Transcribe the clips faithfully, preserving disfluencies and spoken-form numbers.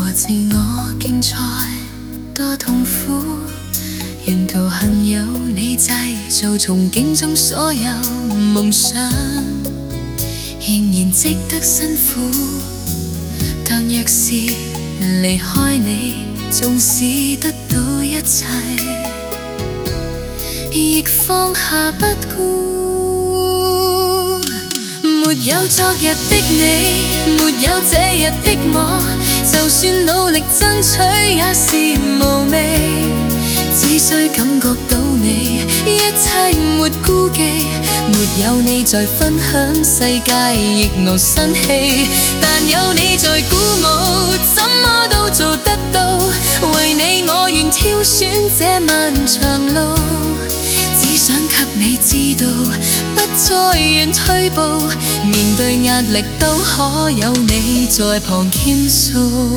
和自我競賽多痛苦，沿途幸有你製造憧憬中所有夢想，仍然值得辛苦。但若是離開你，縱使得到一切，亦放下不顧。沒有昨日的你，沒有這日的我，就算努力爭取也是無味。只需感覺到你，一切沒顧忌，沒有你在分享世界亦無生氣，但有你在鼓舞，怎麼都做得到。為你我願挑選這漫長路，只想給你知道，不再願退步，面對壓力都可有你在旁傾訴。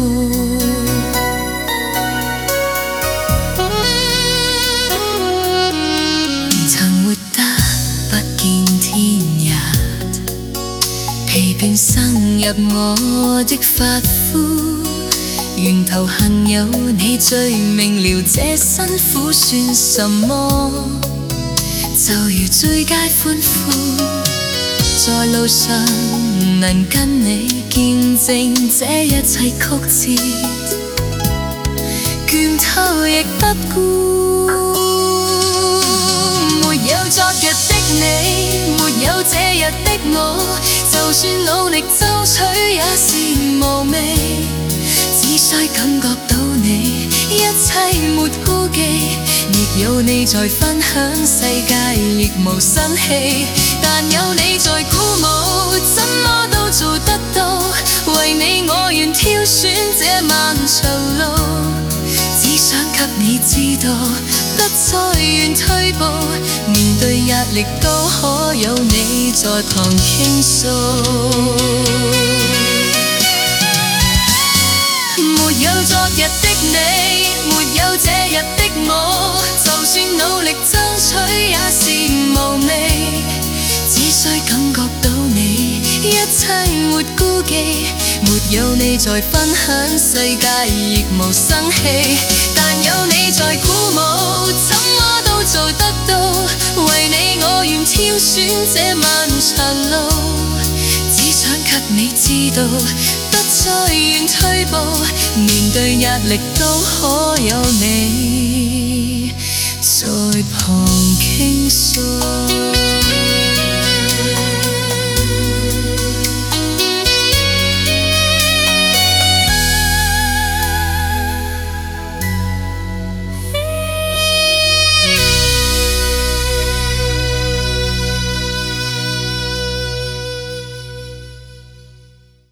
曾活得不見天日，疲倦生入我的髮膚，源頭幸有你最明了這辛苦算什麼，就如最佳歡呼，在路上能跟你見證這一切曲折，倦透亦不顧。沒有昨日的你，沒有這日的我，就算努力爭取也是無味。只需感覺到你，一切沒顧忌，亦有你在分享世界亦無生氣，但有你在鼓舞，怎麼都做得到。為你我願挑選這漫長路，只想給你知道，不再願退步，面對壓力都可有你在旁傾訴。沒有昨日的你，沒有這日的我，就算努力爭取也是無味。只需感覺到你，一切沒顧忌，沒有你在分享世界亦無生氣，但有你在鼓舞，怎麼都做得到。為你我願挑選這漫長路，只想給你知道，不再願退步，面對壓力都可有你在旁。